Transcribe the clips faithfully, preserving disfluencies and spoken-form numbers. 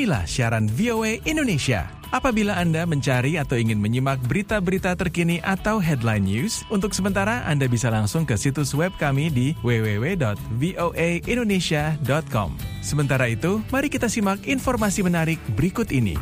Inilah siaran V O A Indonesia. Apabila Anda mencari atau ingin menyimak berita-berita terkini atau headline news, untuk sementara Anda bisa langsung ke situs web kami di w w w dot voa indonesia dot com. Sementara itu, mari kita simak informasi menarik berikut ini.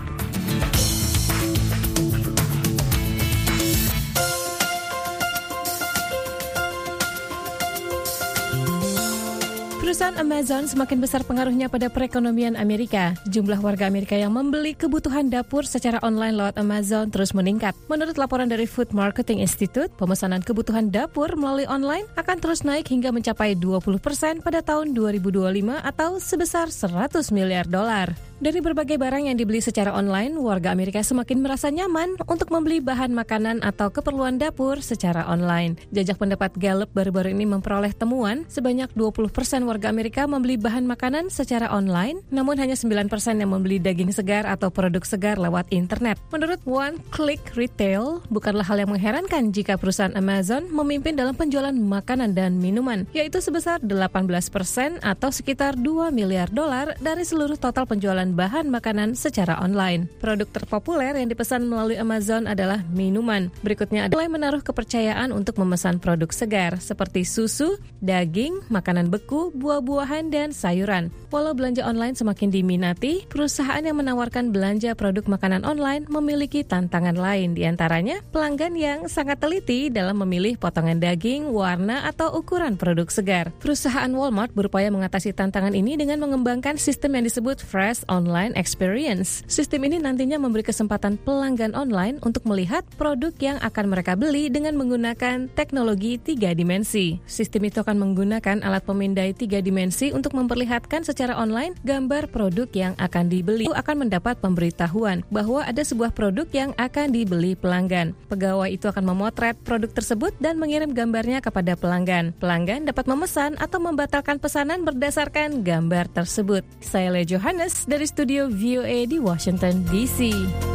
Perusahaan Amazon semakin besar pengaruhnya pada perekonomian Amerika. Jumlah warga Amerika yang membeli kebutuhan dapur secara online lewat Amazon terus meningkat. Menurut laporan dari Food Marketing Institute, pemesanan kebutuhan dapur melalui online akan terus naik hingga mencapai dua puluh persen pada tahun dua ribu dua puluh lima atau sebesar seratus miliar dolar. Dari berbagai barang yang dibeli secara online, warga Amerika semakin merasa nyaman untuk membeli bahan makanan atau keperluan dapur secara online. Jajak pendapat Gallup baru-baru ini memperoleh temuan sebanyak dua puluh persen warga Amerika membeli bahan makanan secara online, namun hanya sembilan persen yang membeli daging segar atau produk segar lewat internet. Menurut One Click Retail, bukanlah hal yang mengherankan jika perusahaan Amazon memimpin dalam penjualan makanan dan minuman, yaitu sebesar delapan belas persen atau sekitar dua miliar dolar dari seluruh total penjualan bahan makanan secara online. Produk terpopuler yang dipesan melalui Amazon adalah minuman. Berikutnya adalah menaruh kepercayaan untuk memesan produk segar seperti susu, daging, makanan beku, buah-buahan, dan sayuran. Walau belanja online semakin diminati, perusahaan yang menawarkan belanja produk makanan online memiliki tantangan lain, diantaranya pelanggan yang sangat teliti dalam memilih potongan daging, warna, atau ukuran produk segar. Perusahaan Walmart berupaya mengatasi tantangan ini dengan mengembangkan sistem yang disebut Fresh Online Experience. Sistem ini nantinya memberi kesempatan pelanggan online untuk melihat produk yang akan mereka beli dengan menggunakan teknologi tiga dimensi. Sistem itu akan menggunakan alat pemindai tiga dimensi untuk memperlihatkan secara online gambar produk yang akan dibeli. Itu akan mendapat pemberitahuan bahwa ada sebuah produk yang akan dibeli pelanggan. Pegawai itu akan memotret produk tersebut dan mengirim gambarnya kepada pelanggan. Pelanggan dapat memesan atau membatalkan pesanan berdasarkan gambar tersebut. Saya Lea Johannes dari studio V O A di Washington D C.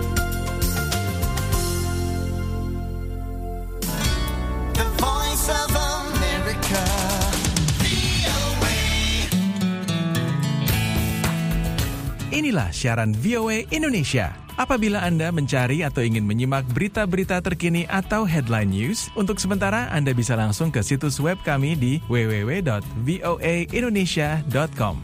The Voice of America. Inilah siaran V O A Indonesia. Apabila Anda mencari atau ingin menyimak berita-berita terkini atau headline news, untuk sementara Anda bisa langsung ke situs web kami di w w w dot voa indonesia dot com.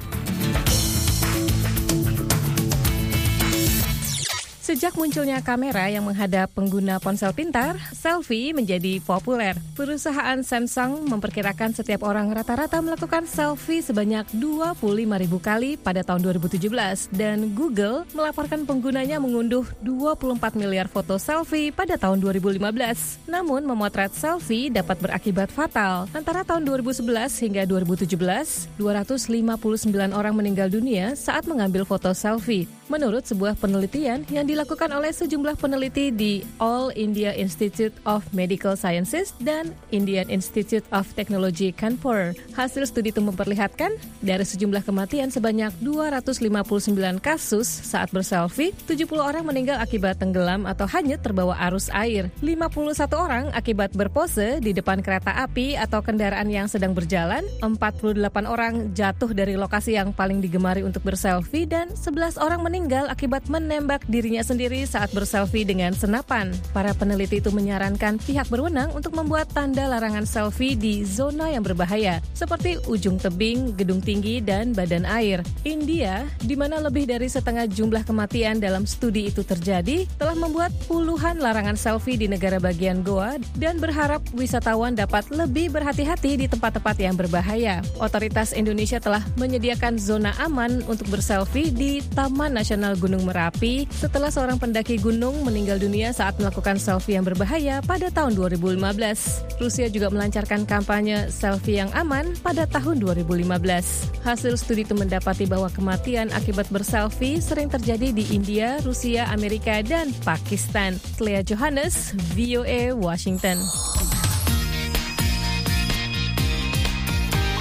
Sejak munculnya kamera yang menghadap pengguna ponsel pintar, selfie menjadi populer. Perusahaan Samsung memperkirakan setiap orang rata-rata melakukan selfie sebanyak dua puluh lima ribu kali pada tahun dua ribu tujuh belas dan Google melaporkan penggunanya mengunduh dua puluh empat miliar foto selfie pada tahun dua ribu lima belas. Namun, memotret selfie dapat berakibat fatal. Antara tahun dua ribu sebelas hingga dua ribu tujuh belas, dua ratus lima puluh sembilan orang meninggal dunia saat mengambil foto selfie. Menurut sebuah penelitian yang dilakukan oleh sejumlah peneliti di All India Institute of Medical Sciences dan Indian Institute of Technology Kanpur. Hasil studi itu memperlihatkan dari sejumlah kematian sebanyak dua ratus lima puluh sembilan kasus saat berselfie, tujuh puluh orang meninggal akibat tenggelam atau hanyut terbawa arus air. lima puluh satu orang akibat berpose di depan kereta api atau kendaraan yang sedang berjalan, empat puluh delapan orang jatuh dari lokasi yang paling digemari untuk berselfie, dan sebelas orang meninggal meninggal akibat menembak dirinya sendiri saat berselfie dengan senapan. Para peneliti itu menyarankan pihak berwenang untuk membuat tanda larangan selfie di zona yang berbahaya, seperti ujung tebing, gedung tinggi, dan badan air. India, di mana lebih dari setengah jumlah kematian dalam studi itu terjadi, telah membuat puluhan larangan selfie di negara bagian Goa dan berharap wisatawan dapat lebih berhati-hati di tempat-tempat yang berbahaya. Otoritas Indonesia telah menyediakan zona aman untuk berselfie di Taman Nasional Gunung Merapi setelah seorang pendaki gunung meninggal dunia saat melakukan selfie yang berbahaya pada tahun dua ribu lima belas. Rusia juga melancarkan kampanye selfie yang aman pada tahun dua ribu lima belas. Hasil studi itu mendapati bahwa kematian akibat berselfie sering terjadi di India, Rusia, Amerika, dan Pakistan. Lea Johannes, V O A, Washington.